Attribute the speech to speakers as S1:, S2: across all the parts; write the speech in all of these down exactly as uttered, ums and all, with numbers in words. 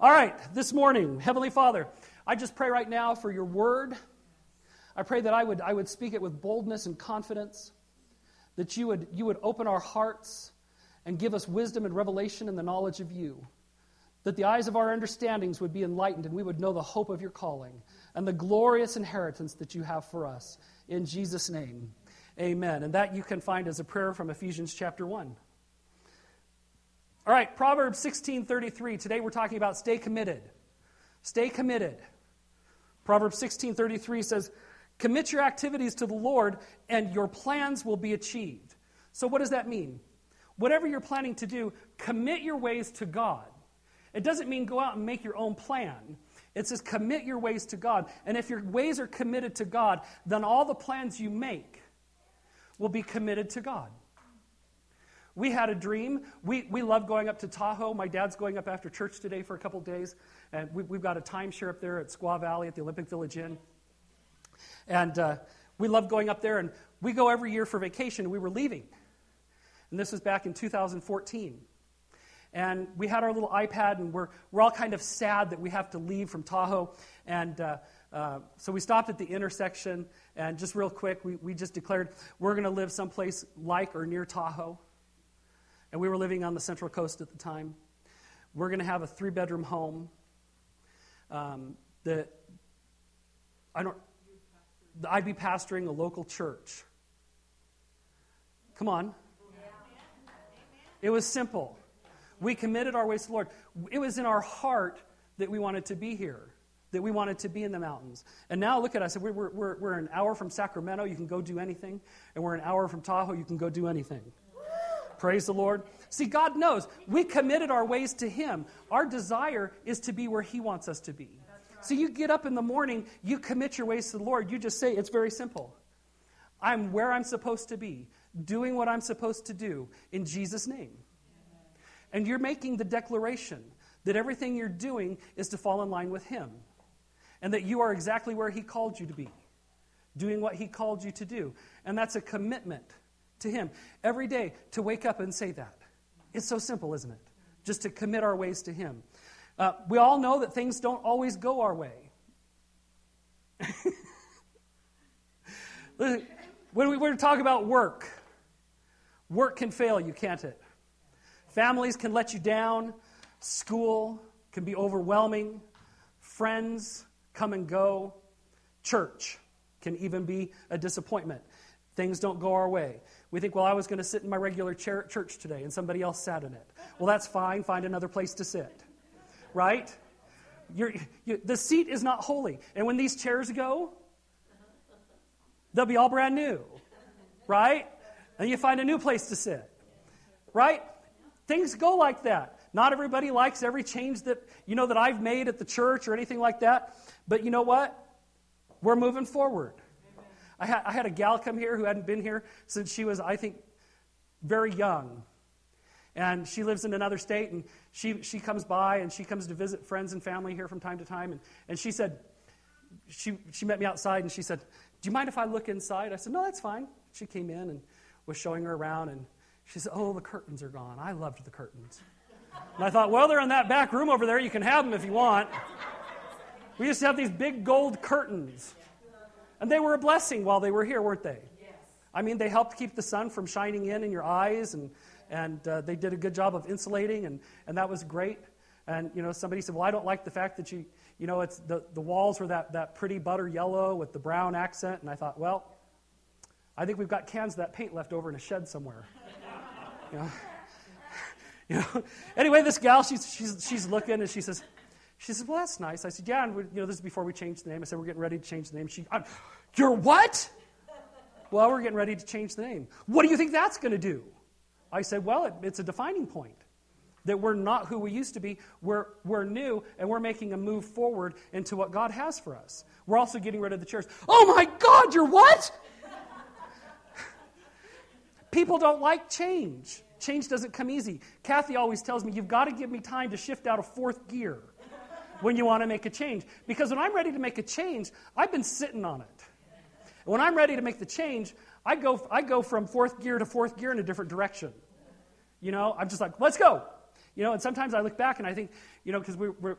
S1: All right, this morning, Heavenly Father, I just pray right now for your word. I pray that I would I would speak it with boldness and confidence, that you would you would open our hearts and give us wisdom and revelation in the knowledge of you, that the eyes of our understandings would be enlightened and we would know the hope of your calling and the glorious inheritance that you have for us. In Jesus' name, amen. And that you can find as a prayer from Ephesians chapter one. All right, Proverbs sixteen thirty-three. Today we're talking about stay committed. Stay committed. Proverbs sixteen thirty-three says, commit your activities to the Lord and your plans will be achieved. So what does that mean? Whatever you're planning to do, commit your ways to God. It doesn't mean go out and make your own plan. It says commit your ways to God. And if your ways are committed to God, then all the plans you make will be committed to God. We had a dream. We we love going up to Tahoe. My dad's going up after church today for a couple of days. And we, we've got a timeshare up there at Squaw Valley at the Olympic Village Inn. And uh, we love going up there. And we go every year for vacation. We were leaving. And this was back in two thousand fourteen. And we had our little iPad, and we're we're all kind of sad that we have to leave from Tahoe. And uh, uh, so we stopped at the intersection, and just real quick, we, we just declared we're going to live someplace like or near Tahoe. And we were living on the Central Coast at the time. We're going to have a three-bedroom home. Um, that I don't. I'd be pastoring a local church. Come on. It was simple. We committed our ways to the Lord. It was in our heart that we wanted to be here, that we wanted to be in the mountains. And now look at us. We're, we're, we're an hour from Sacramento. You can go do anything. And we're an hour from Tahoe. You can go do anything. Praise the Lord. See, God knows. We committed our ways to Him. Our desire is to be where He wants us to be. Right. So you get up in the morning, you commit your ways to the Lord. You just say, it's very simple. I'm where I'm supposed to be, doing what I'm supposed to do in Jesus' name. And you're making the declaration that everything you're doing is to fall in line with Him. And that you are exactly where He called you to be, doing what He called you to do. And that's a commitment to Him every day to wake up and say that. It's so simple, isn't it? Just to commit our ways to Him. Uh, we all know that things don't always go our way. When we, we talk about work, work can fail you, can't it? Families can let you down. School can be overwhelming. Friends come and go. Church can even be a disappointment. Things don't go our way. We think, well, I was going to sit in my regular chair at church today, and somebody else sat in it. Well, that's fine. Find another place to sit. Right? You're, you, the seat is not holy. And when these chairs go, they'll be all brand new. Right? And you find a new place to sit. Right? Things go like that. Not everybody likes every change that, you know, that I've made at the church or anything like that. But you know what? We're moving forward. I had, I had a gal come here who hadn't been here since she was, I think, very young. And she lives in another state, and she, she comes by, and she comes to visit friends and family here from time to time. And, and she said, she, she met me outside, and she said, do you mind if I look inside? I said, no, that's fine. She came in and was showing her around, and she said, oh, the curtains are gone. I loved the curtains. And I thought, well, they're in that back room over there. You can have them if you want. We used to have these big gold curtains. And they were a blessing while they were here, weren't they? Yes. I mean, they helped keep the sun from shining in in your eyes, and and uh, they did a good job of insulating, and, and that was great. And, you know, somebody said, well, I don't like the fact that you, you know, it's the, the walls were that, that pretty butter yellow with the brown accent. And I thought, well, I think we've got cans of that paint left over in a shed somewhere. You know? You know? Anyway, this gal, she's she's she's looking, and she says, She says, well, that's nice. I said, yeah, and we, you know, this is before we changed the name. I said, we're getting ready to change the name. She, I'm, you're what? Well, we're getting ready to change the name. What do you think that's going to do? I said, well, it, it's a defining point. That we're not who we used to be. We're, we're new, and we're making a move forward into what God has for us. We're also getting rid of the chairs. Oh, my God, you're what? People don't like change. Change doesn't come easy. Kathy always tells me, you've got to give me time to shift out of fourth gear when you want to make a change. Because when I'm ready to make a change, I've been sitting on it. When I'm ready to make the change, I go I go from fourth gear to fourth gear in a different direction. You know, I'm just like, let's go. You know, and sometimes I look back and I think, you know, because we, we're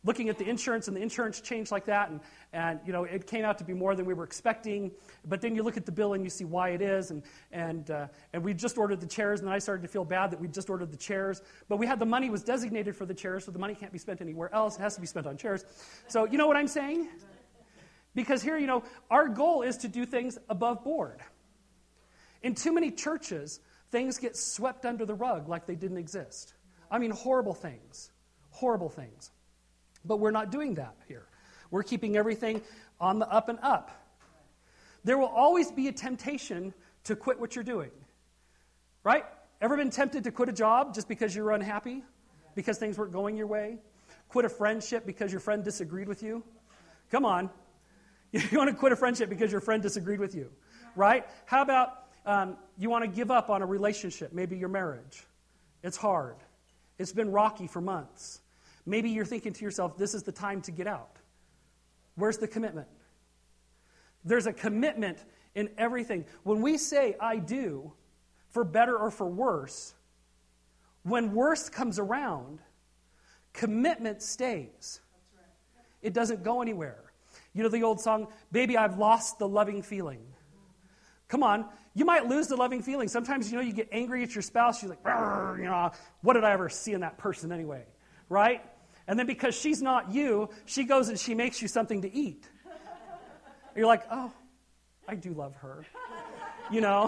S1: looking at the insurance, and the insurance changed like that, and, and you know, it came out to be more than we were expecting. But then you look at the bill and you see why it is, and and uh, and we just ordered the chairs, and then I started to feel bad that we just ordered the chairs. But we had the money was designated for the chairs, so the money can't be spent anywhere else. It has to be spent on chairs. So you know what I'm saying? Because here, you know, our goal is to do things above board. In too many churches, things get swept under the rug like they didn't exist. I mean, horrible things. Horrible things. But we're not doing that here. We're keeping everything on the up and up. There will always be a temptation to quit what you're doing. Right? Ever been tempted to quit a job just because you were unhappy? Because things weren't going your way? Quit a friendship because your friend disagreed with you? Come on. You want to quit a friendship because your friend disagreed with you? Right? How about um, you want to give up on a relationship, maybe your marriage? It's hard. It's been rocky for months. Maybe you're thinking to yourself, this is the time to get out. Where's the commitment? There's a commitment in everything. When we say, I do, for better or for worse, when worse comes around, commitment stays. It doesn't go anywhere. You know the old song, Baby, I've lost the loving feeling. Come on, you might lose the loving feeling. Sometimes, you know, you get angry at your spouse. You're like, you know, what did I ever see in that person anyway? Right? And then because she's not you, she goes and she makes you something to eat. You're like, oh, I do love her. You know?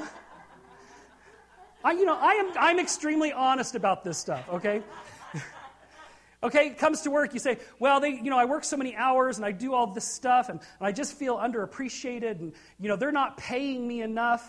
S1: I, you know, I am, I'm extremely honest about this stuff, okay? Okay, it comes to work, you say, well, they, you know, I work so many hours and I do all this stuff and, and I just feel underappreciated and, you know, they're not paying me enough.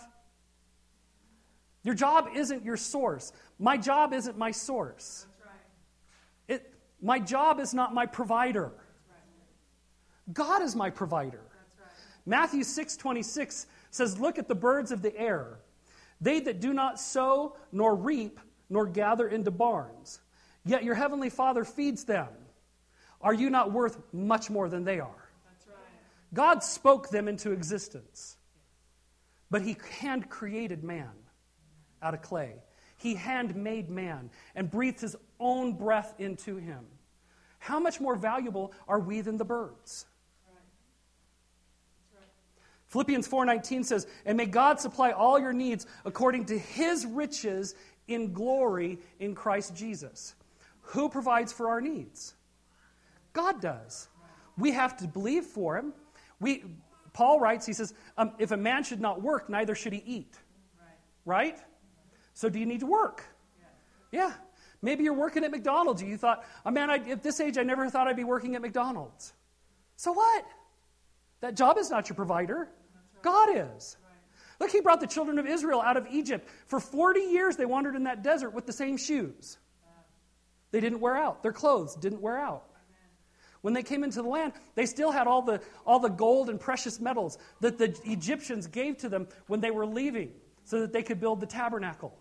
S1: Your job isn't your source. My job isn't my source.
S2: That's right.
S1: It, my job is not my provider.
S2: That's right.
S1: God is my provider.
S2: That's right.
S1: Matthew six twenty-six says, look at the birds of the air. They that do not sow, nor reap, nor gather into barns. Yet your heavenly Father feeds them. Are you not worth much more than they are?
S2: That's right.
S1: God spoke them into existence. But he hand created man out of clay. He hand made man and breathed his own breath into him. How much more valuable are we than the birds?
S2: That's right. That's right.
S1: Philippians four nineteen says, and may God supply all your needs according to his riches in glory in Christ Jesus. Who provides for our needs? God does. We have to believe for him. We, Paul writes, he says, um, if a man should not work, neither should he eat.
S2: Right.
S1: Right? So do you need to work? Yeah. yeah. Maybe you're working at McDonald's. You thought, oh man, I, at this age, I never thought I'd be working at McDonald's. So what? That job is not your provider.
S2: Right.
S1: God is.
S2: Right.
S1: Look, he brought the children of Israel out of Egypt. For forty years, they wandered in that desert with the same shoes. They didn't wear out. Their clothes didn't wear out. When they came into the land, they still had all the, all the gold and precious metals that the Egyptians gave to them when they were leaving so that they could build the tabernacle.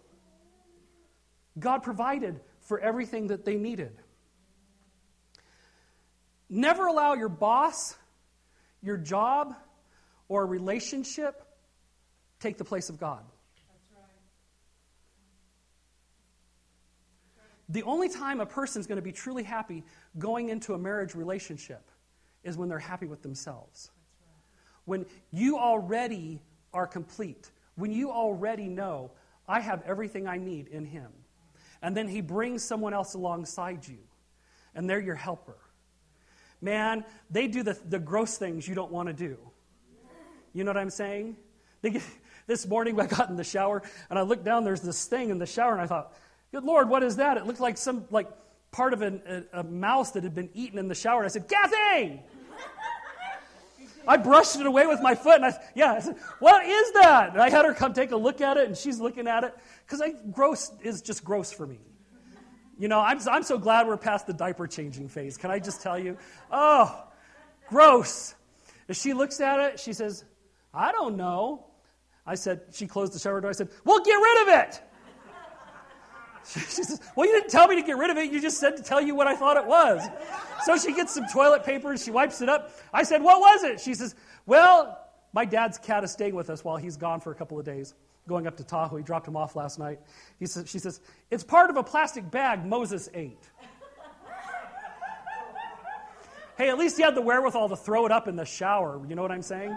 S1: God provided for everything that they needed. Never allow your boss, your job, or a relationship take the place of God. The only time a person's going to be truly happy going into a marriage relationship is when they're happy with themselves. When you already are complete. When you already know, I have everything I need in him. And then he brings someone else alongside you. And they're your helper. Man, they do the, the gross things you don't want to do. You know what I'm saying? They get, this morning I got in the shower and I looked down, there's this thing in the shower and I thought, good Lord, what is that? It looked like some like part of an, a, a mouse that had been eaten in the shower. And I said, Kathy! I brushed it away with my foot. And I yeah, I said, what is that? And I had her come take a look at it, and she's looking at it. Because gross is just gross for me. You know, I'm, I'm so glad we're past the diaper changing phase. Can I just tell you? Oh, gross. As she looks at it, she says, I don't know. I said, she closed the shower door. I said, well, get rid of it. She says, well, you didn't tell me to get rid of it. You just said to tell you what I thought it was. So she gets some toilet paper and she wipes it up. I said, what was it? She says, well, my dad's cat is staying with us while he's gone for a couple of days, going up to Tahoe. He dropped him off last night. He says, she says, it's part of a plastic bag Moses ate. Hey, at least you had the wherewithal to throw it up in the shower. You know what I'm saying?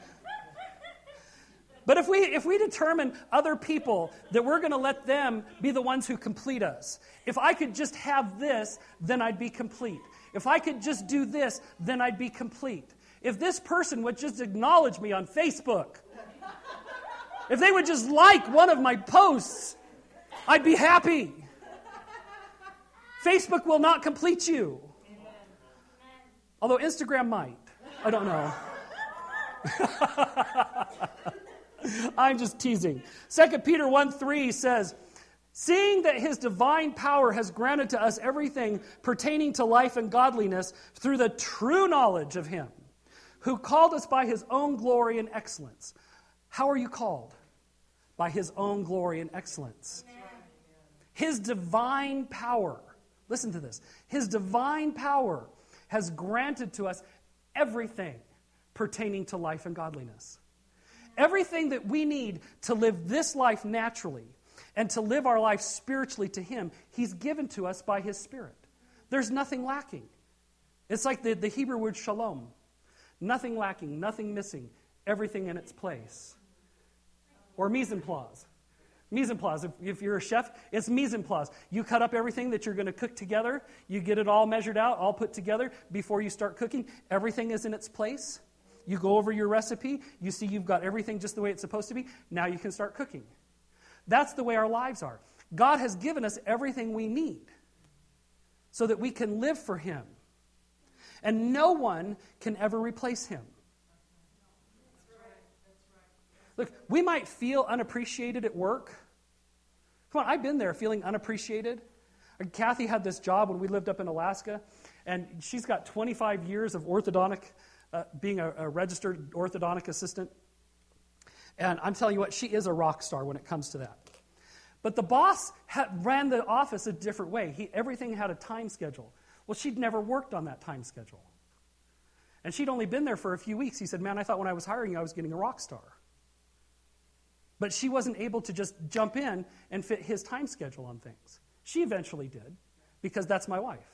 S1: But if we if we determine other people that we're going to let them be the ones who complete us, if I could just have this, then I'd be complete. If I could just do this, then I'd be complete. If this person would just acknowledge me on Facebook, if they would just like one of my posts, I'd be happy. Facebook will not complete you. Although Instagram might. I don't know. I'm just teasing. Second Peter one three says, seeing that his divine power has granted to us everything pertaining to life and godliness through the true knowledge of him, who called us by his own glory and excellence. How are you called? By his own glory and excellence. His divine power, listen to this, his divine power has granted to us everything pertaining to life and godliness. Everything that we need to live this life naturally and to live our life spiritually to him, he's given to us by his Spirit. There's nothing lacking. It's like the, the Hebrew word shalom. Nothing lacking, nothing missing, everything in its place. Or mise en place. Mise en place. If, if you're a chef, it's mise en place. You cut up everything that you're going to cook together. You get it all measured out, all put together before you start cooking. Everything is in its place. You go over your recipe. You see you've got everything just the way it's supposed to be. Now you can start cooking. That's the way our lives are. God has given us everything we need so that we can live for him. And no one can ever replace him. Look, we might feel unappreciated at work. Come on, I've been there feeling unappreciated. Kathy had this job when we lived up in Alaska, and she's got twenty-five years of orthodontic, uh, being a, a registered orthodontic assistant. And I'm telling you what, she is a rock star when it comes to that. But the boss had, ran the office a different way. He, everything had a time schedule. Well, she'd never worked on that time schedule. And she'd only been there for a few weeks. He said, man, I thought when I was hiring you, I was getting a rock star. But she wasn't able to just jump in and fit his time schedule on things. She eventually did, because that's my wife.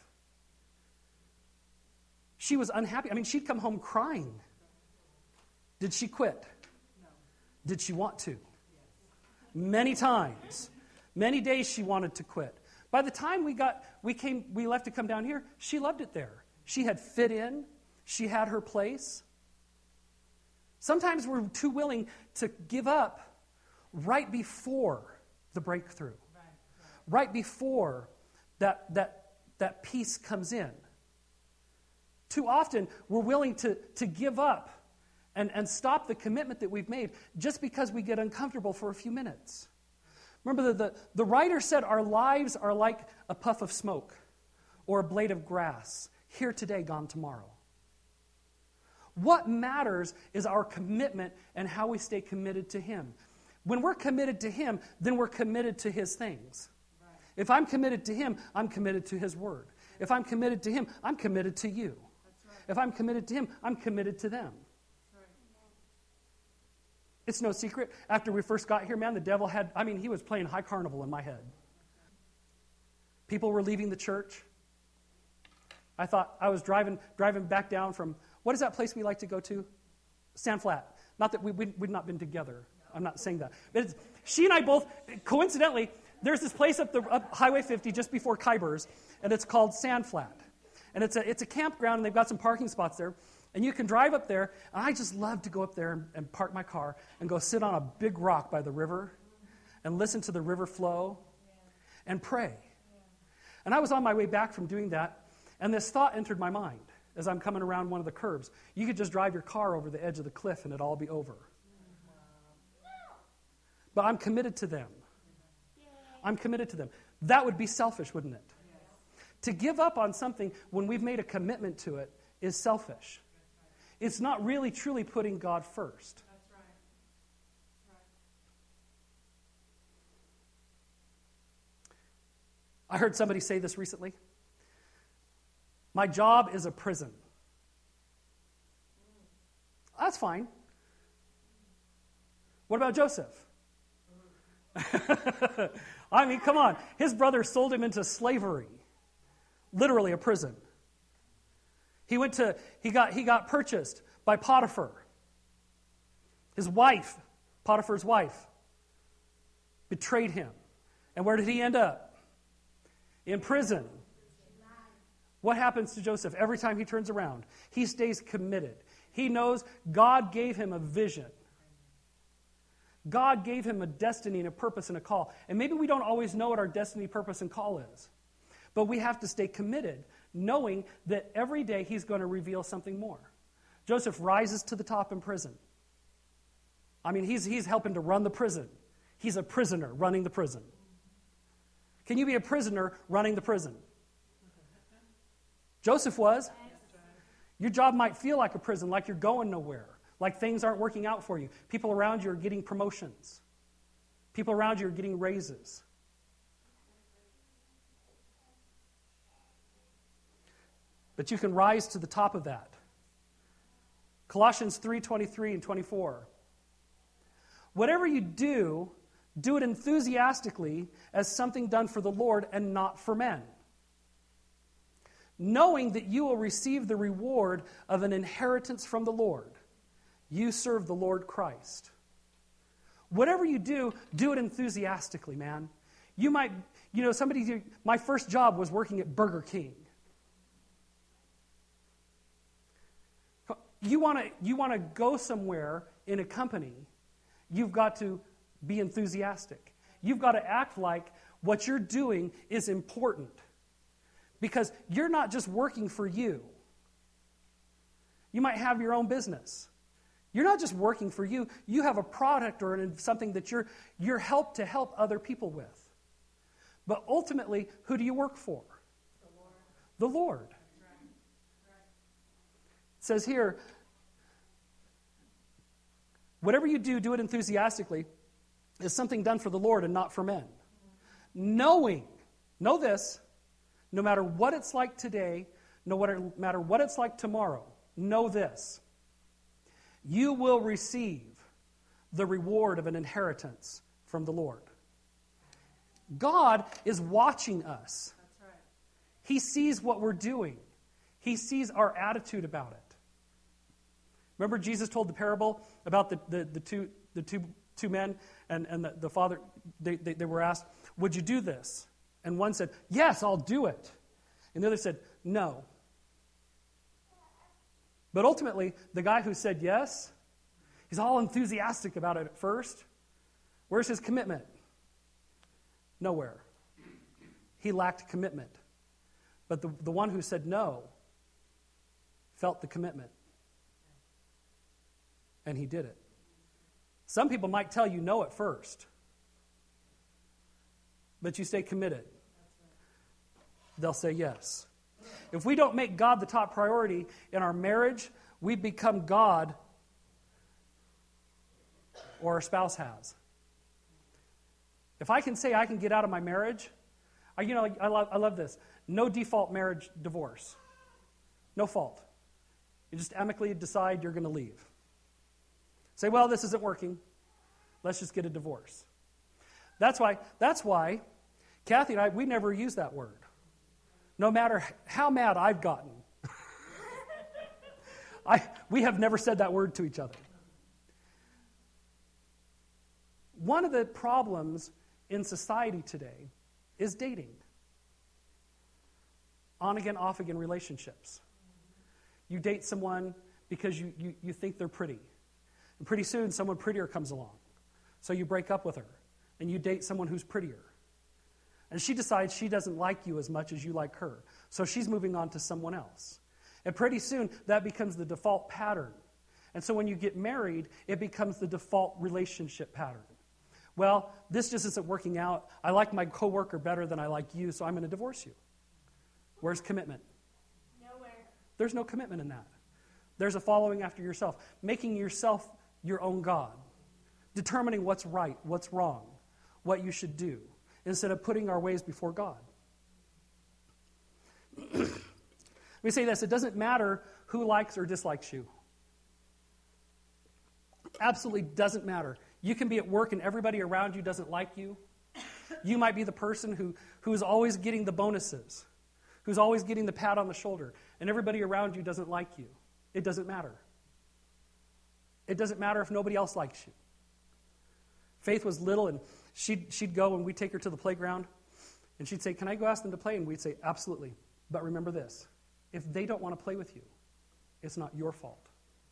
S1: She was unhappy. I mean, she'd come home crying. Did she quit?
S2: No.
S1: Did she want to? Yes. Many times. Many days she wanted to quit. By the time we got, we came, we left to come down here, she loved it there. She had fit in. She had her place. Sometimes we're too willing to give up right before the breakthrough. Right, right. right before that, that, that peace comes in. Too often, we're willing to, to give up and, and stop the commitment that we've made just because we get uncomfortable for a few minutes. Remember, the, the, the writer said our lives are like a puff of smoke or a blade of grass, here today, gone tomorrow. What matters is our commitment and how we stay committed to him. When we're committed to him, then we're committed to his things. Right. If I'm committed to him, I'm committed to his word. If I'm committed to him, I'm committed to you. Right. If I'm committed to him, I'm committed to them. Right. It's no secret. After we first got here, man, the devil had, I mean, he was playing high carnival in my head. People were leaving the church. I thought, I was driving driving back down from, what is that place we like to go to? Sand Flat. Not that we, we'd, we'd not been together. I'm not saying that. But it's, she and I both, coincidentally, there's this place up the up Highway fifty just before Kybers, and it's called Sand Flat. And it's a, it's a campground, and they've got some parking spots there. And you can drive up there, and I just love to go up there and, and park my car and go sit on a big rock by the river and listen to the river flow and pray. And I was on my way back from doing that, and this thought entered my mind as I'm coming around one of the curves. You could just drive your car over the edge of the cliff, and it'd all be over. But I'm committed to them. I'm committed to them. That would be selfish, wouldn't it? Yes. To give up on something when we've made a commitment to it is selfish. Right. It's not really truly putting God first.
S2: That's right. That's
S1: right. I heard somebody say this recently. My job is a prison. That's fine. What about Joseph? I mean, come on. His brother sold him into slavery. Literally a prison. He went to, he got, he got purchased by Potiphar. His wife, Potiphar's wife, betrayed him. And where did he end up? In prison. What happens to Joseph every time he turns around? He stays committed. He knows God gave him a vision. God gave him a destiny and a purpose and a call. And maybe we don't always know what our destiny, purpose, and call is. But we have to stay committed, knowing that every day he's going to reveal something more. Joseph rises to the top in prison. I mean, he's, he's helping to run the prison. He's a prisoner running the prison. Can you be a prisoner running the prison? Joseph was. Your job might feel like a prison, like you're going nowhere, like things aren't working out for you. People around you are getting promotions. People around you are getting raises. But you can rise to the top of that. Colossians three twenty-three and twenty-four. Whatever you do, do it enthusiastically as something done for the Lord and not for men, knowing that you will receive the reward of an inheritance from the Lord. You serve the Lord Christ. Whatever you do, do it enthusiastically, man. You might, you know, somebody, my first job was working at Burger King. You want to you want to go somewhere in a company, you've got to be enthusiastic. You've got to act like what you're doing is important. Because you're not just working for you. You might have your own business. You're not just working for you. You have a product or something that you're you're helped to help other people with. But ultimately, who do you work for? The Lord. The Lord. It says here, whatever you do, do it enthusiastically. It's something done for the Lord and not for men. Knowing, know this, no matter what it's like today, no matter what it's like tomorrow, know this. You will receive the reward of an inheritance from the Lord. God is watching us.
S2: That's right.
S1: He sees what we're doing. He sees our attitude about it. Remember Jesus told the parable about the, the, the two the two two men and, and the, the father, they, they, they were asked, would you do this? And one said, yes, I'll do it. And the other said, no. But ultimately, the guy who said yes, he's all enthusiastic about it at first. Where's his commitment? Nowhere. He lacked commitment. But the, the one who said no felt the commitment. And he did it. Some people might tell you no at first. But you stay committed. They'll say yes. If we don't make God the top priority in our marriage, we become God, or our spouse has. If I can say I can get out of my marriage, I, you know, I love, I love this. No default marriage divorce. No fault. You just amicably decide you're going to leave. Say, well, this isn't working. Let's just get a divorce. That's why, that's why Kathy and I, we never use that word. No matter how mad I've gotten. I, we have never said that word to each other. One of the problems in society today is dating. On-again, off-again relationships. You date someone because you, you, you think they're pretty. And pretty soon, someone prettier comes along. So you break up with her, and you date someone who's prettier. And she decides she doesn't like you as much as you like her. So she's moving on to someone else. And pretty soon, that becomes the default pattern. And so when you get married, it becomes the default relationship pattern. Well, this just isn't working out. I like my coworker better than I like you, so I'm going to divorce you. Where's commitment?
S2: Nowhere.
S1: There's no commitment in that. There's a following after yourself. Making yourself your own God. Determining what's right, what's wrong, what you should do, instead of putting our ways before God. Let me say this. It doesn't matter who likes or dislikes you. Absolutely doesn't matter. You can be at work and everybody around you doesn't like you. You might be the person who, who is always getting the bonuses, who's always getting the pat on the shoulder, and everybody around you doesn't like you. It doesn't matter. It doesn't matter if nobody else likes you. Faith was little, and she'd, she'd go, and we'd take her to the playground, and she'd say, can I go ask them to play? And we'd say, absolutely. But remember this, if they don't want to play with you, it's not your fault.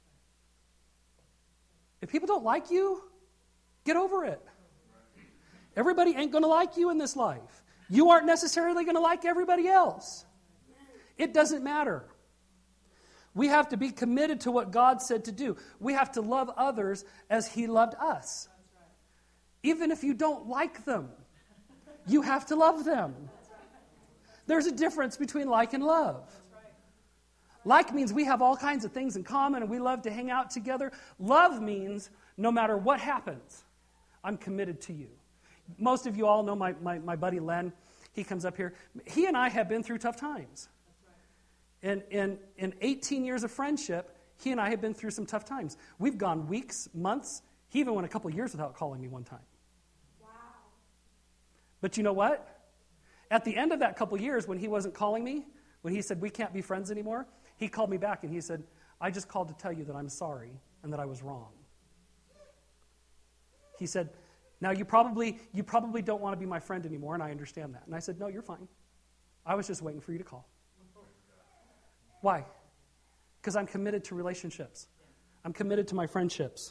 S1: If people don't like you, get over it. Everybody ain't going to like you in this life. You aren't necessarily going to like everybody else. It doesn't matter. We have to be committed to what God said to do. We have to love others as He loved us. Even if you don't like them, you have to love them. There's a difference between like and love. Like means we have all kinds of things in common and we love to hang out together. Love means no matter what happens, I'm committed to you. Most of you all know my, my, my buddy Len. He comes up here. He and I have been through tough times. In, in, in eighteen years of friendship, he and I have been through some tough times. We've gone weeks, months. He even went a couple years without calling me one time.
S2: Wow.
S1: But you know what? At the end of that couple years, when he wasn't calling me, when he said, we can't be friends anymore, he called me back and he said, I just called to tell you that I'm sorry and that I was wrong. He said, now you probably you probably don't want to be my friend anymore, and I understand that. And I said, no, you're fine. I was just waiting for you to call. Why? Because I'm committed to relationships. I'm committed to my friendships.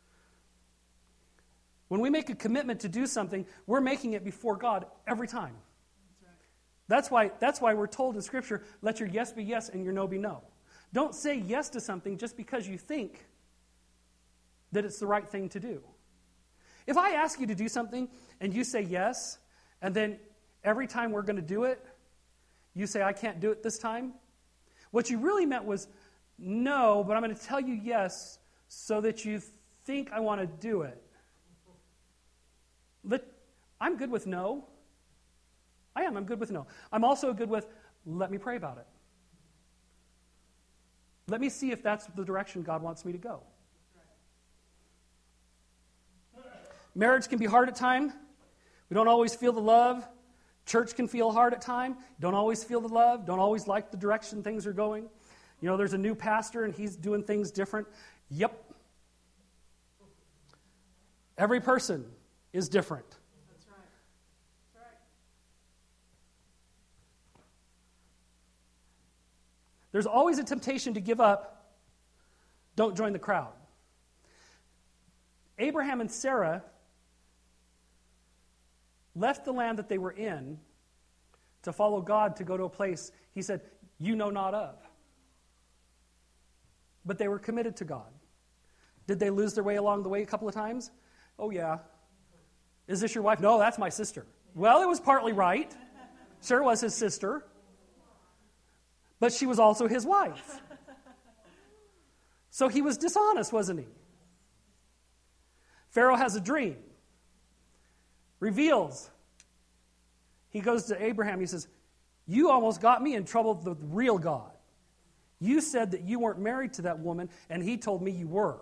S1: When we make a commitment to do something, we're making it before God every time. That's why, that's why we're told in Scripture, let your yes be yes and your no be no. Don't say yes to something just because you think that it's the right thing to do. If I ask you to do something and you say yes, and then every time we're going to do it, you say, I can't do it this time, what you really meant was, no, but I'm going to tell you yes so that you think I want to do it. Let, I'm good with no. I am. I'm good with no. I'm also good with, let me pray about it. Let me see if that's the direction God wants me to go. Marriage can be hard at times. We don't always feel the love. Church can feel hard at times. Don't always feel the love. Don't always like the direction things are going. You know, there's a new pastor and he's doing things different. Yep. Every person is different.
S2: That's right. That's right.
S1: There's always a temptation to give up. Don't join the crowd. Abraham and Sarah left the land that they were in to follow God to go to a place, he said, you know not of. But they were committed to God. Did they lose their way along the way a couple of times? Oh, yeah. Is this your wife? No, that's my sister. Well, it was partly right. Sure was his sister. But she was also his wife. So he was dishonest, wasn't he? Pharaoh has a dream. Reveals. He goes to Abraham. He says, you almost got me in trouble with the real God. You said that you weren't married to that woman, and he told me you were.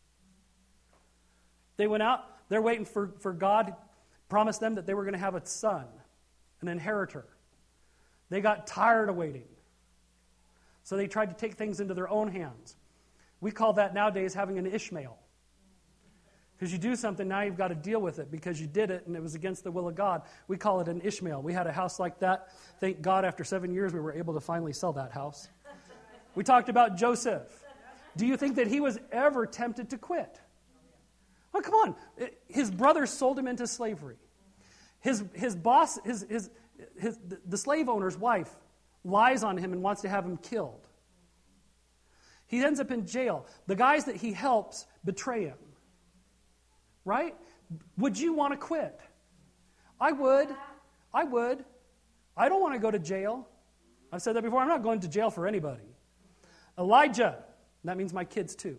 S1: They went out. They're waiting for, for God. Promised them that they were going to have a son, an inheritor. They got tired of waiting. So they tried to take things into their own hands. We call that nowadays having an Ishmael. Because you do something, now you've got to deal with it because you did it and it was against the will of God. We call it an Ishmael. We had a house like that. Thank God after seven years we were able to finally sell that house. We talked about Joseph. Do you think that he was ever tempted to quit? Oh, come on. His brothers sold him into slavery. His, his boss, his, his, his, the slave owner's wife lies on him and wants to have him killed. He ends up in jail. The guys that he helps betray him. Right? Would you want to quit? I would. I would. I don't want to go to jail. I've said that before. I'm not going to jail for anybody. Elijah. That means my kids too.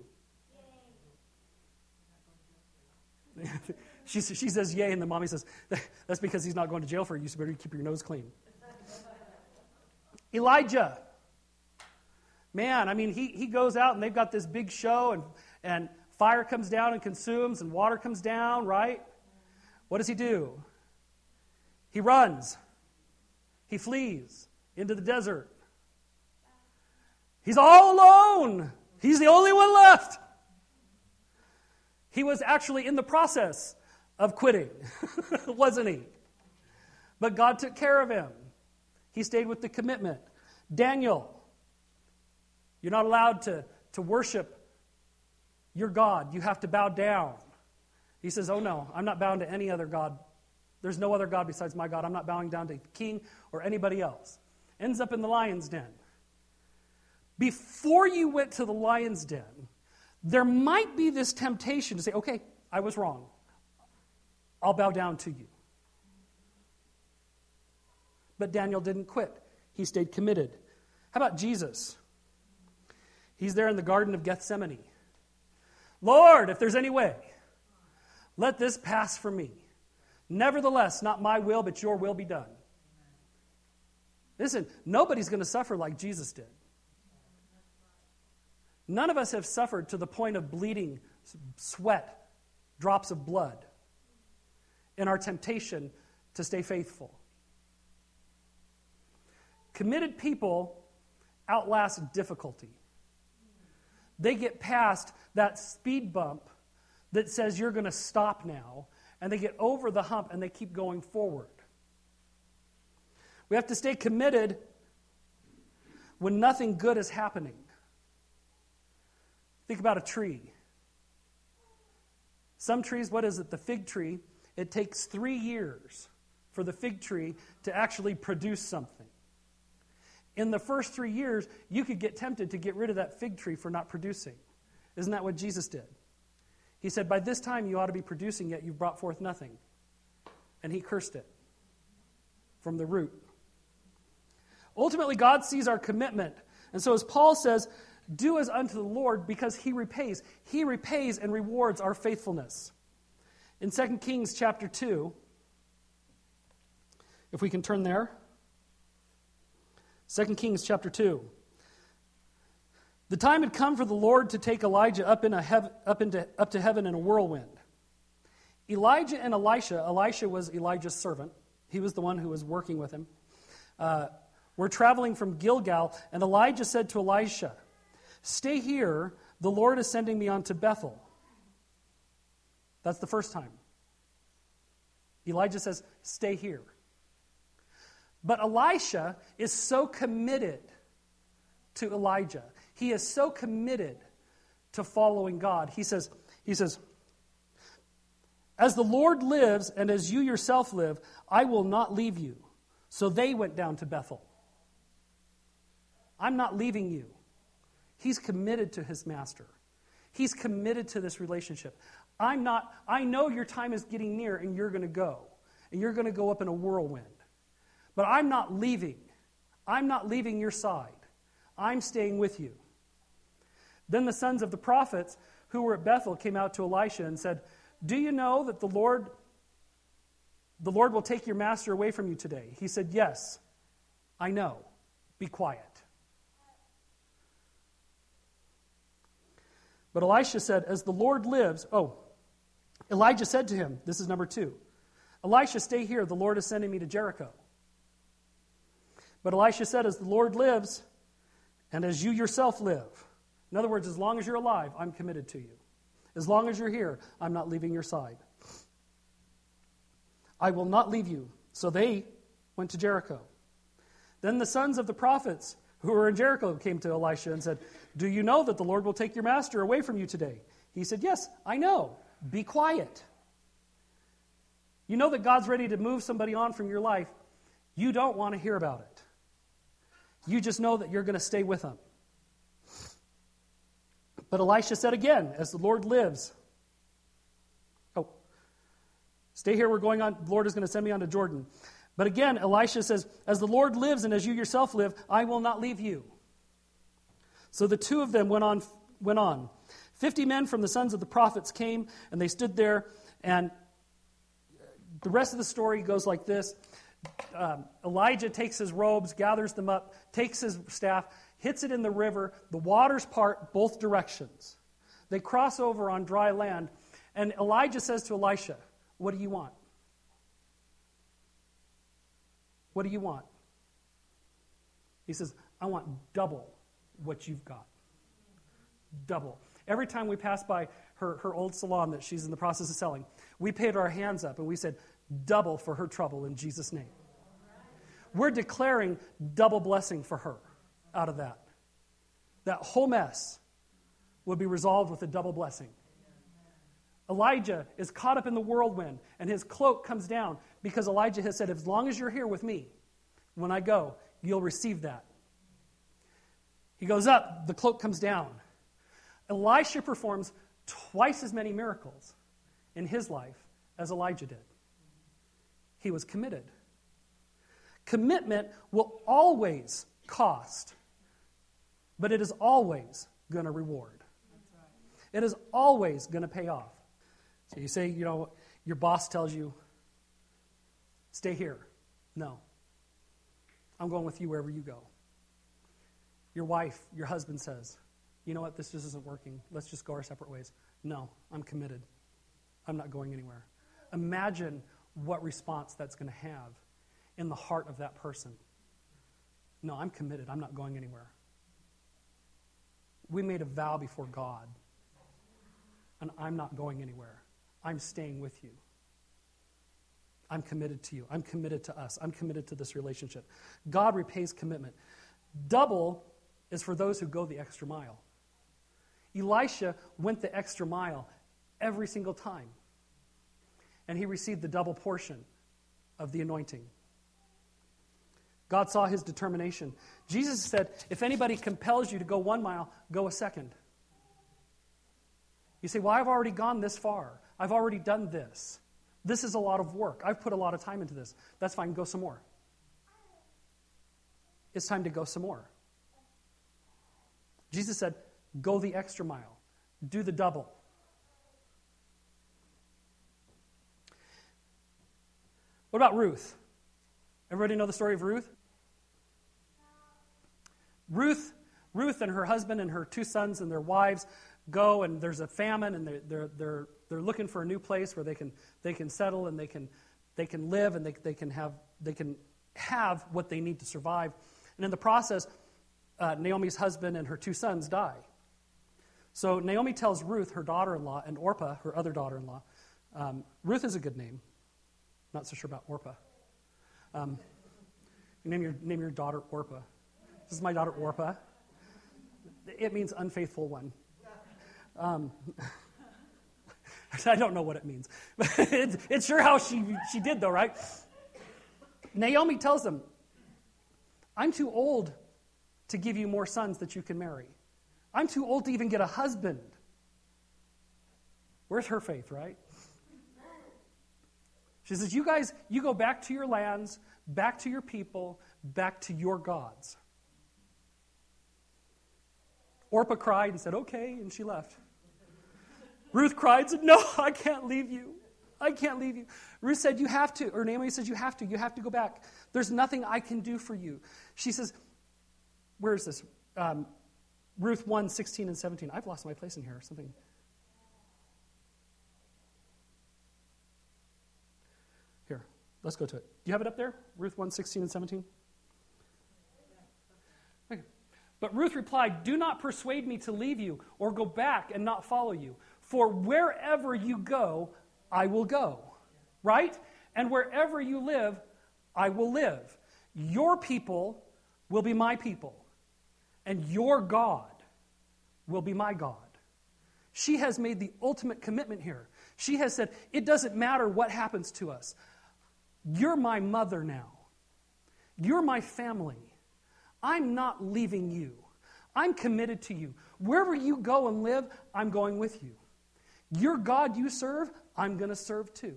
S1: she, she says yay, and the mommy says, that's because he's not going to jail for you, so better keep your nose clean. Elijah. Man, I mean, he, he goes out and they've got this big show and, and fire comes down and consumes and water comes down, right? What does he do? He runs. He flees. into the desert. He's all alone. He's the only one left. He was actually in the process of quitting, wasn't he? But God took care of him. He stayed with the commitment. Daniel, you're not allowed to, to worship your God. You have to bow down. He says, oh no, I'm not bowing to any other God. There's no other God besides my God. I'm not bowing down to the king or anybody else. Ends up in the lion's den. Before you went to the lion's den, there might be this temptation to say, okay, I was wrong. I'll bow down to you. But Daniel didn't quit. He stayed committed. How about Jesus? He's there in the Garden of Gethsemane. Lord, if there's any way, let this pass from me. Nevertheless, not my will, but your will be done. Listen, nobody's going to suffer like Jesus did. None of us have suffered to the point of bleeding, sweat, drops of blood in our temptation to stay faithful. Committed people outlast difficulty. They get past that speed bump that says you're going to stop now, and they get over the hump and they keep going forward. We have to stay committed when nothing good is happening. Think about a tree. Some trees, what is it? The fig tree, it takes three years for the fig tree to actually produce something. In the first three years, you could get tempted to get rid of that fig tree for not producing. Isn't that what Jesus did? He said, by this time you ought to be producing, yet you've brought forth nothing. And he cursed it from the root. Ultimately, God sees our commitment. And so as Paul says, do as unto the Lord, because he repays. He repays and rewards our faithfulness. In Second Kings chapter two, if we can turn there. Second Kings chapter two. The time had come for the Lord to take Elijah up, in a hev- up, into, up to heaven in a whirlwind. Elijah and Elisha, Elisha was Elijah's servant. He was the one who was working with him. Uh, were traveling from Gilgal, and Elijah said to Elisha, stay here, the Lord is sending me on to Bethel. That's the first time. Elijah says, stay here. But Elisha is so committed to Elijah. He is so committed to following God. He says, he says, as the Lord lives and as you yourself live, I will not leave you. So they went down to Bethel. I'm not leaving you. He's committed to his master. He's committed to this relationship. I'm not, I know your time is getting near and you're going to go. And you're going to go up in a whirlwind. But I'm not leaving. I'm not leaving your side. I'm staying with you. Then the sons of the prophets who were at Bethel came out to Elisha and said, do you know that the Lord, the Lord will take your master away from you today? He said, yes, I know. Be quiet. But Elisha said, as the Lord lives, oh, Elijah said to him, this is number two, Elisha, stay here, the Lord is sending me to Jericho. But Elisha said, as the Lord lives, and as you yourself live. In other words, as long as you're alive, I'm committed to you. As long as you're here, I'm not leaving your side. I will not leave you. So they went to Jericho. Then the sons of the prophets who were in Jericho came to Elisha and said, do you know that the Lord will take your master away from you today? He said, yes, I know. Be quiet. You know that God's ready to move somebody on from your life. You don't want to hear about it. You just know that you're going to stay with them. But Elisha said again, as the Lord lives, oh, stay here, we're going on, the Lord is going to send me on to Jordan. But again, Elisha says, as the Lord lives and as you yourself live, I will not leave you. So the two of them went on. Went on. Fifty men from the sons of the prophets came, and they stood there, and the rest of the story goes like this. Um, Elijah takes his robes, gathers them up, takes his staff, hits it in the river. The waters part both directions. They cross over on dry land, and Elijah says to Elisha, what do you want? What do you want? He says, I want double what you've got. Double. Every time we pass by her, her old salon that she's in the process of selling, we paid our hands up and we said, double for her trouble in Jesus' name. We're declaring double blessing for her out of that. That whole mess would be resolved with a double blessing. Elijah is caught up in the whirlwind, and his cloak comes down because Elijah has said, as long as you're here with me, when I go, you'll receive that. He goes up, the cloak comes down. Elisha performs twice as many miracles in his life as Elijah did. He was committed. Commitment will always cost, but it is always going to reward. It is always going to pay off. So you say, you know, your boss tells you, stay here. No. I'm going with you wherever you go. Your wife, your husband says, you know what, this just isn't working. Let's just go our separate ways. No, I'm committed. I'm not going anywhere. Imagine what response that's going to have in the heart of that person. No, I'm committed. I'm not going anywhere. We made a vow before God, and I'm not going anywhere. I'm staying with you. I'm committed to you. I'm committed to us. I'm committed to this relationship. God repays commitment. Double is for those who go the extra mile. Elisha went the extra mile every single time, and he received the double portion of the anointing. God saw his determination. Jesus said, if anybody compels you to go one mile, go a second. You say, well, I've already gone this far. I've already done this. This is a lot of work. I've put a lot of time into this. That's fine. Go some more. It's time to go some more. Jesus said, go the extra mile. Do the double. What about Ruth? Everybody know the story of Ruth? Ruth, Ruth and her husband and her two sons and their wives go, and there's a famine, and they're they're they're, they're looking for a new place where they can they can settle and they can they can live and they they can have they can have what they need to survive. And in the process, uh, Naomi's husband and her two sons die. So Naomi tells Ruth, her daughter-in-law, and Orpah, her other daughter-in-law. Um, Ruth is a good name. Not so sure about Orpah. Um, name your name your daughter Orpah. This is my daughter Orpah. It means unfaithful one. Um, I don't know what it means. But it's, it's sure how she, she did, though, right? Naomi tells them, I'm too old to give you more sons that you can marry. I'm too old to even get a husband. Where's her faith, right? She says, you guys, you go back to your lands, back to your people, back to your gods. Orpah cried and said, okay, and she left. Ruth cried and said, no, I can't leave you. I can't leave you. Ruth said, you have to, or Naomi said, you have to, you have to go back. There's nothing I can do for you. She says, where is this? Um, Ruth one, sixteen and seventeen. I've lost my place in here or something. Here, let's go to it. Do you have it up there? Ruth one, sixteen and seventeen? Okay. But Ruth replied, do not persuade me to leave you or go back and not follow you. For wherever you go, I will go. Right? And wherever you live, I will live. Your people will be my people. And your God will be my God. She has made the ultimate commitment here. She has said, it doesn't matter what happens to us. You're my mother now. You're my family. I'm not leaving you. I'm committed to you. Wherever you go and live, I'm going with you. Your God you serve, I'm going to serve too.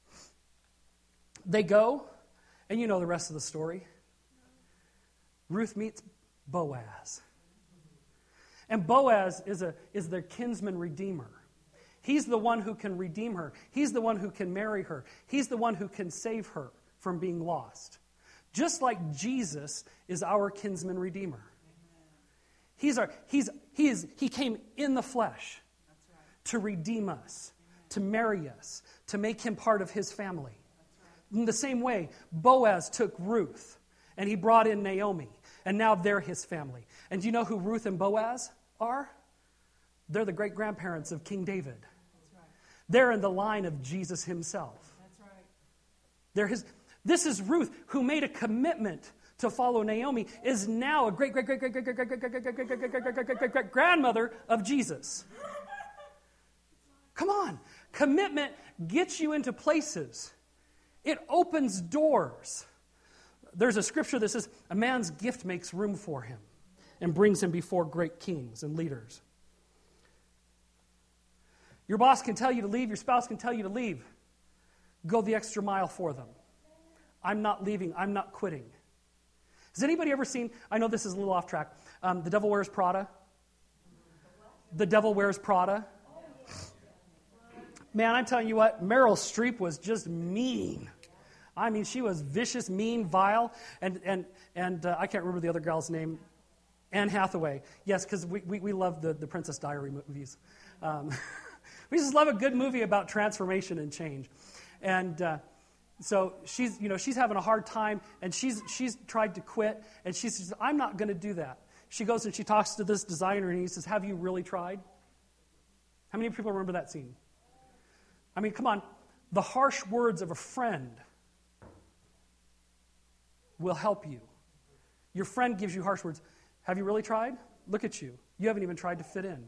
S1: They go, and you know the rest of the story. Ruth meets Boaz. And Boaz is a is their kinsman redeemer. He's the one who can redeem her. He's the one who can marry her. He's the one who can save her from being lost. Just like Jesus is our kinsman redeemer. He's our, he's, he, is, he came in the flesh to redeem us, to marry us, to make him part of his family. In the same way, Boaz took Ruth and he brought in Naomi. And now they're his family. And do you know who Ruth and Boaz are? They're the great-grandparents of King David.
S2: That's right.
S1: They're in the line of Jesus himself.
S2: That's right.
S1: They're his. This is Ruth, who made a commitment to follow Naomi, is now a great, great, great, great, great, great, great, great, great, great, great, great, great, great, great, great grandmother of Jesus. Come on. Commitment gets you into places. It opens doors. There's a scripture that says, a man's gift makes room for him and brings him before great kings and leaders. Your boss can tell you to leave. Your spouse can tell you to leave. Go the extra mile for them. I'm not leaving. I'm not quitting. Has anybody ever seen, I know this is a little off track, um, The Devil Wears Prada? The Devil Wears Prada. Man, I'm telling you what, Meryl Streep was just mean. I mean, she was vicious, mean, vile, and and and uh, I can't remember the other girl's name. Anne Hathaway. Yes, because we, we, we love the, the Princess Diary movies. Um, we just love a good movie about transformation and change. And uh, so she's, you know, she's having a hard time, and she's she's tried to quit, and she says, I'm not going to do that. She goes and she talks to this designer, and he says, have you really tried? How many people remember that scene? I mean, come on. The harsh words of a friend will help you. Your friend gives you harsh words. Have you really tried? Look at you. You haven't even tried to fit in.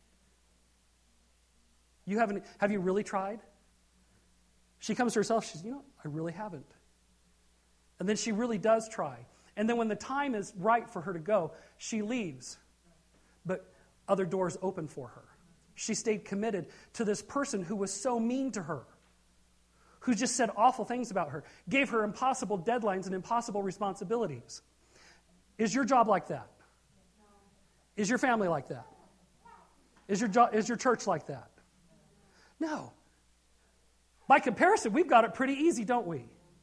S1: You haven't, have you really tried? She comes to herself, she says, you know, I really haven't. And then she really does try. And then when the time is right for her to go, she leaves. But other doors open for her. She stayed committed to this person who was so mean to her, who just said awful things about her, gave her impossible deadlines and impossible responsibilities. Is your job like that? Is your family like that? Is your jo- is your church like that? No. By comparison, we've got it pretty easy, don't we?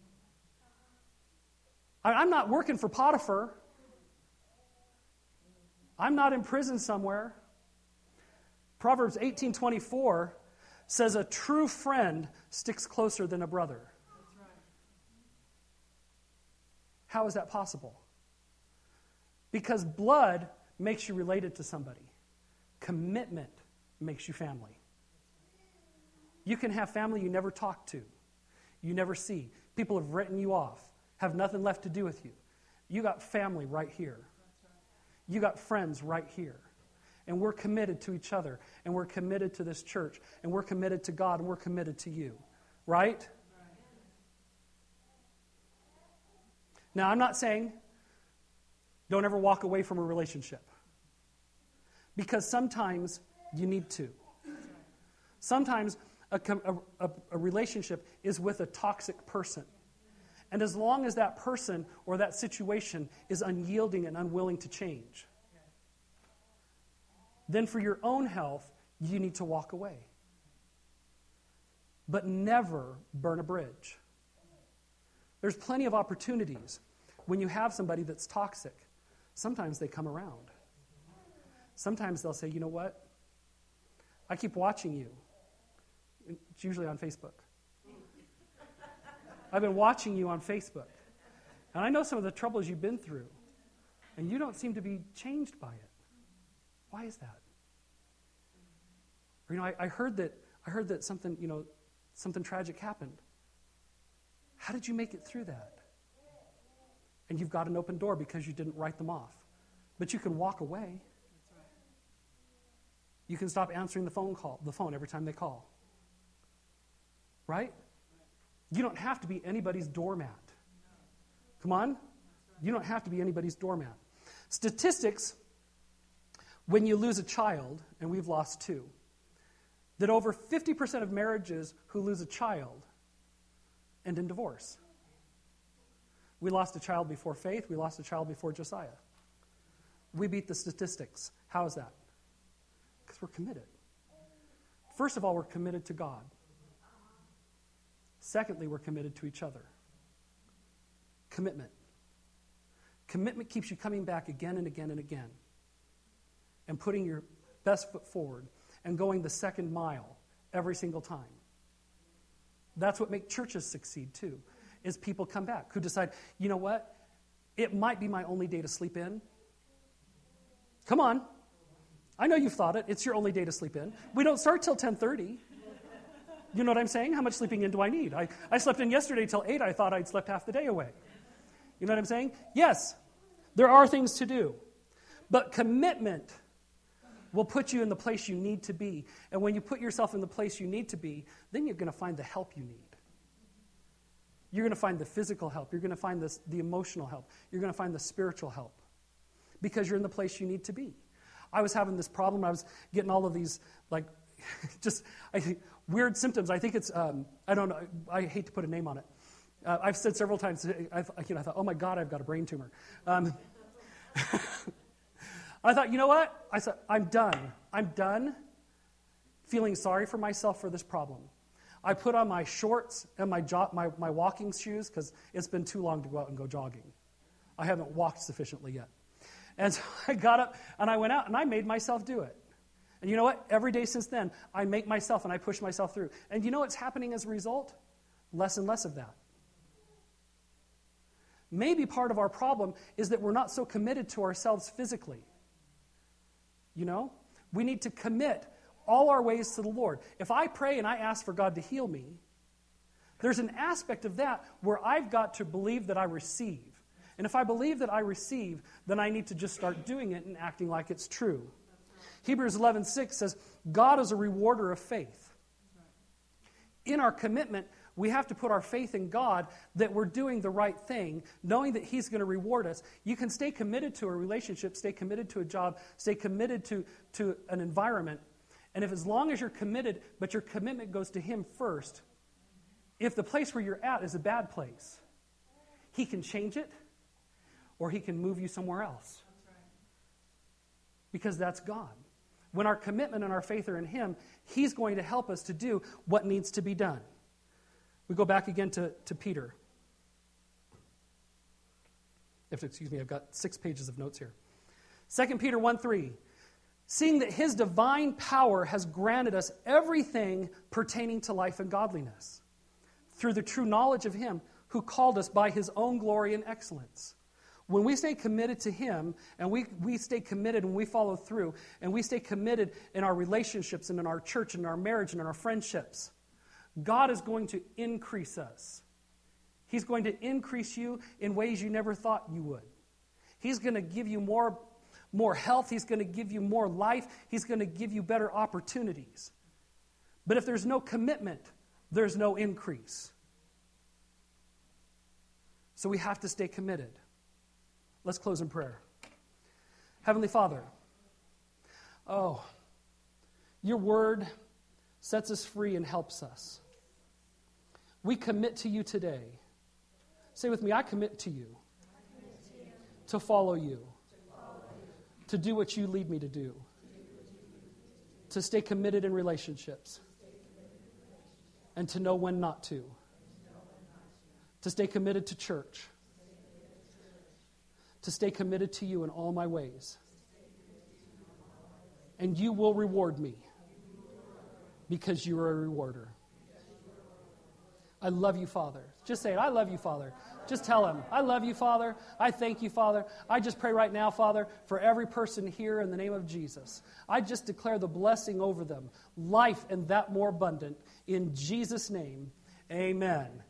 S1: I- I'm not working for Potiphar. I'm not in prison somewhere. Proverbs eighteen twenty-four says a true friend sticks closer than a brother.
S2: That's right.
S1: How is that possible? Because blood makes you related to somebody. Commitment makes you family. You can have family you never talk to, you never see. People have written you off, have nothing left to do with you. You got family right here. You got friends right here. And we're committed to each other, and we're committed to this church, and we're committed to God, and we're committed to you. Right? Right. Now, I'm not saying don't ever walk away from a relationship. Because sometimes you need to. Sometimes a, a, a relationship is with a toxic person. And as long as that person or that situation is unyielding and unwilling to change, then for your own health, you need to walk away. But never burn a bridge. There's plenty of opportunities when you have somebody that's toxic. Sometimes they come around. Sometimes they'll say, you know what? I keep watching you. It's usually on Facebook. I've been watching you on Facebook. And I know some of the troubles you've been through. And you don't seem to be changed by it. Why is that? Or, you know, I, I heard that I heard that something, you know, something tragic happened. How did you make it through that? And you've got an open door because you didn't write them off. But you can walk away. You can stop answering the phone call, the phone every time they call. Right? You don't have to be anybody's doormat. Come on? You don't have to be anybody's doormat. Statistics, when you lose a child, and we've lost two, that over fifty percent of marriages who lose a child end in divorce. We lost a child before Faith. We lost a child before Josiah. We beat the statistics. How is that? Because we're committed. First of all, we're committed to God. Secondly, we're committed to each other. Commitment. Commitment keeps you coming back again and again and again and putting your best foot forward and going the second mile every single time. That's what makes churches succeed too, is people come back who decide, you know what? it might be my only day to sleep in. Come on. I know you've thought it. It's your only day to sleep in. We don't start till ten thirty. You know what I'm saying? How much sleeping in do I need? I, I slept in yesterday till eight. I thought I'd slept half the day away. You know what I'm saying? Yes, there are things to do. But commitment will put you in the place you need to be. And when you put yourself in the place you need to be, then you're going to find the help you need. You're going to find the physical help. You're going to find this, the emotional help. You're going to find the spiritual help. Because you're in the place you need to be. I was having this problem. I was getting all of these, like, just I think, weird symptoms. I think it's, um, I don't know, I hate to put a name on it. Uh, I've said several times, I've, you know, I thought, oh my God, I've got a brain tumor. Um, I thought, you know what? I said, I'm done. I'm done feeling sorry for myself for this problem. I put on my shorts and my jo- my, my walking shoes because it's been too long to go out and go jogging. I haven't walked sufficiently yet. And so I got up and I went out and I made myself do it. And you know what? Every day since then, I make myself and I push myself through. And you know what's happening as a result? Less and less of that. Maybe part of our problem is that we're not so committed to ourselves physically. You know? We need to commit all our ways to the Lord. If I pray and I ask for God to heal me, there's an aspect of that where I've got to believe that I receive. And if I believe that I receive, then I need to just start doing it and acting like it's true. Hebrews eleven six says, God is a rewarder of faith. In our commitment, we have to put our faith in God that we're doing the right thing, knowing that He's going to reward us. You can stay committed to a relationship, stay committed to a job, stay committed to, to an environment. And if as long as you're committed, but your commitment goes to Him first, if the place where you're at is a bad place, He can change it or He can move you somewhere else. Because that's God. When our commitment and our faith are in Him, He's going to help us to do what needs to be done. We go back again to, to Peter. If, excuse me, I've got six pages of notes here. Second Peter one three. Seeing that His divine power has granted us everything pertaining to life and godliness, through the true knowledge of Him who called us by His own glory and excellence. When we stay committed to Him, and we, we stay committed and we follow through, and we stay committed in our relationships and in our church and in our marriage and in our friendships, God is going to increase us. He's going to increase you in ways you never thought you would. He's going to give you more, more health. He's going to give you more life. He's going to give you better opportunities. But if there's no commitment, there's no increase. So we have to stay committed. Let's close in prayer. Heavenly Father, oh, your word sets us free and helps us. We commit to you today. Say with me, I commit to you. I commit to, you. To follow you. To follow you. To do what you lead me to do. To, do to stay committed in relationships. And to know when not to. To stay committed to church. To stay committed to you in all my ways. And you will reward me. Because you are a rewarder. I love you, Father. Just say it. I love you, Father. Just tell Him, I love you, Father. I thank you, Father. I just pray right now, Father, for every person here in the name of Jesus. I just declare the blessing over them. Life and that more abundant. In Jesus' name, amen.